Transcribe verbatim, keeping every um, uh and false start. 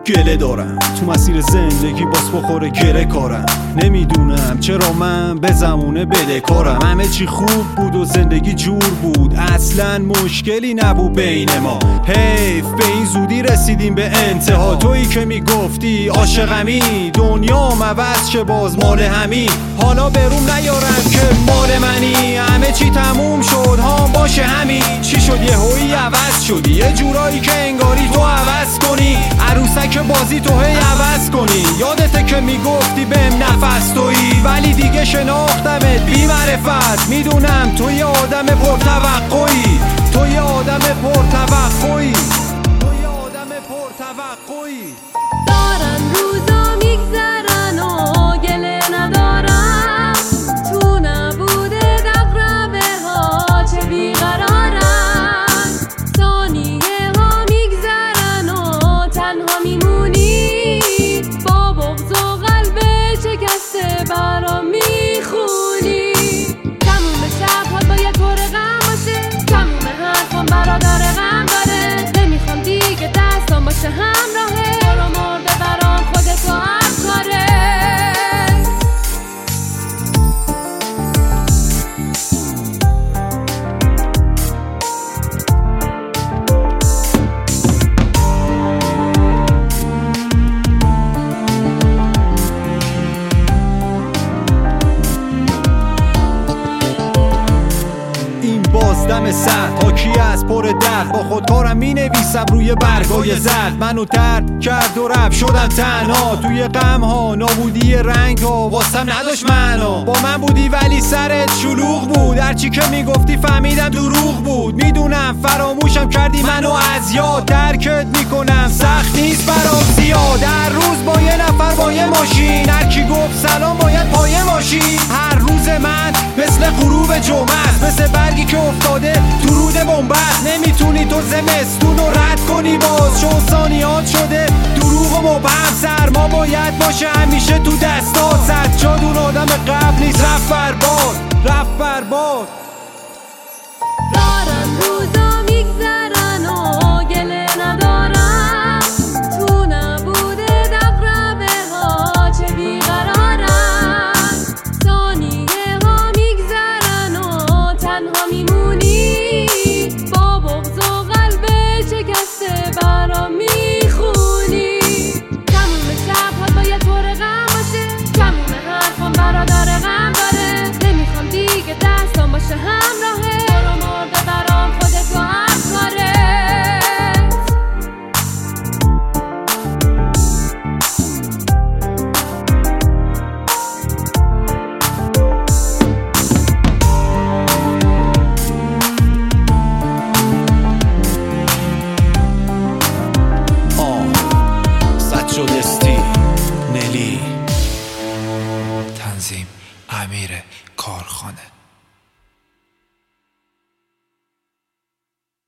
گله دارم تو مسیر زندگی باز بخوره گره کارم. نمیدونم چرا من به زمونه بدهکارم. همه چی خوب بود و زندگی جور بود، اصلا مشکلی نبود بین ما. حیف به این زودی رسیدیم به انتها. تویی که میگفتی عاشقمی، دنیام عوض شه باز مال همین. حالا بروم نیارم که مال منی، همه چی تموم شد ها باشه همین. چی شد یه هویی عوض شدی، یه جورایی که انگاری تو عوض کنی، عروسک بازی تو هی عوض کنی. یادته که میگفتی بهم نفس تویی، ولی دیگه شناختمت بی معرفت. میدونم تو یه آدم پرتوقعی، تو یه آدم پرتوقعی، تو یه آدم پرتوقعی. دارن روزا میگذرن و گله ندارم، تو نبوده دقربه ها چه بیقرارن. ثانیه ها میگذرن و تنها میمونی، با بغض و قلب شکسته برام میخونی. تموم شبها باید پر غم باشه، تموم حرفم برادر غم داره. نمیخوام دیگه دستام باشه همراهه، برو مرده برام خودتو افکاره. دم سرد حاکی از پر درد، با خودکارم می نویسم روی برگای زرد. منو ترد کرد و رفت شدم تنها، توی غم ها نابودی رنگ ها واسم نداشت معنا. با من بودی ولی سرت شلوغ بود، هرچی که میگفتی فهمیدم دروغ بود. میدونم فراموشم کردی منو از یاد، درکت میکنم سخت نیست برام زیاد. هر روز با یه نفر با یه ماشین، هرکی گفت سلام باید پایه ماشین. هر روز من مثل غروب جمعه است، مثل برگی که افتاده تو رود بنبست. نمیتونی تو زمستون رو رد کنی باز، چون ثانیات شده دروغ و مبهم. سرما باید باشه همیشه تو دستات، سجاد اون آدم قبل نیست رفت برباد، رفت برباد. دارن روزا